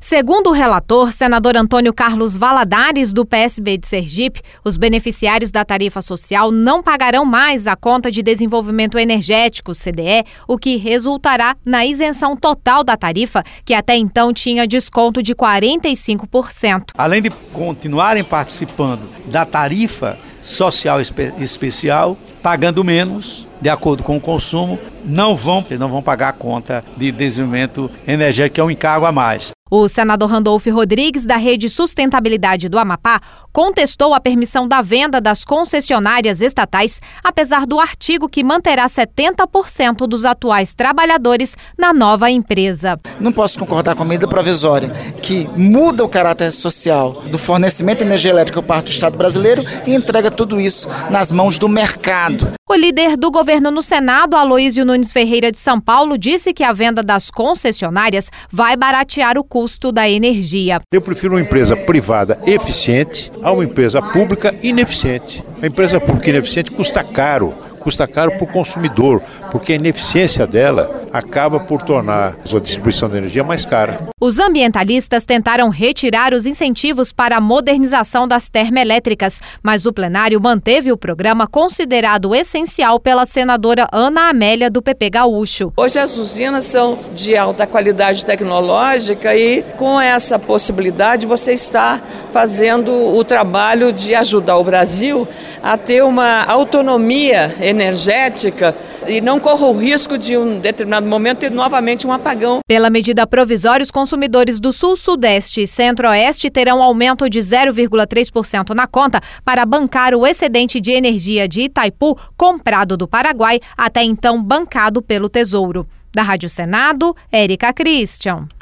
Segundo o relator, senador Antônio Carlos Valadares, do PSB de Sergipe, os beneficiários da tarifa social não pagarão mais a conta de desenvolvimento energético, CDE, o que resultará na isenção total da tarifa, que até então tinha desconto de 45%. Além de continuarem participando da tarifa social especial, pagando menos, de acordo com o consumo, não vão pagar a conta de desenvolvimento energético, que é um encargo a mais. O senador Randolfo Rodrigues, da Rede Sustentabilidade do Amapá, contestou a permissão da venda das concessionárias estatais, apesar do artigo que manterá 70% dos atuais trabalhadores na nova empresa. Não posso concordar com a medida provisória que muda o caráter social do fornecimento de energia elétrica por parte do Estado brasileiro e entrega tudo isso nas mãos do mercado. O líder do governo no Senado, Aloísio Nunes Ferreira de São Paulo, disse que a venda das concessionárias vai baratear o custo da energia. Eu prefiro uma empresa privada eficiente a uma empresa pública ineficiente. A empresa pública ineficiente custa caro para o consumidor, porque a ineficiência dela acaba por tornar a sua distribuição de energia mais cara. Os ambientalistas tentaram retirar os incentivos para a modernização das termoelétricas, mas o plenário manteve o programa considerado essencial pela senadora Ana Amélia, do PP Gaúcho. Hoje as usinas são de alta qualidade tecnológica e com essa possibilidade você está fazendo o trabalho de ajudar o Brasil a ter uma autonomia energética e não corra o risco de um determinado momento ter novamente um apagão. Pela medida provisória, os consumidores do Sul, Sudeste e Centro-Oeste terão aumento de 0,3% na conta para bancar o excedente de energia de Itaipu comprado do Paraguai, até então bancado pelo Tesouro. Da Rádio Senado, Érica Christian.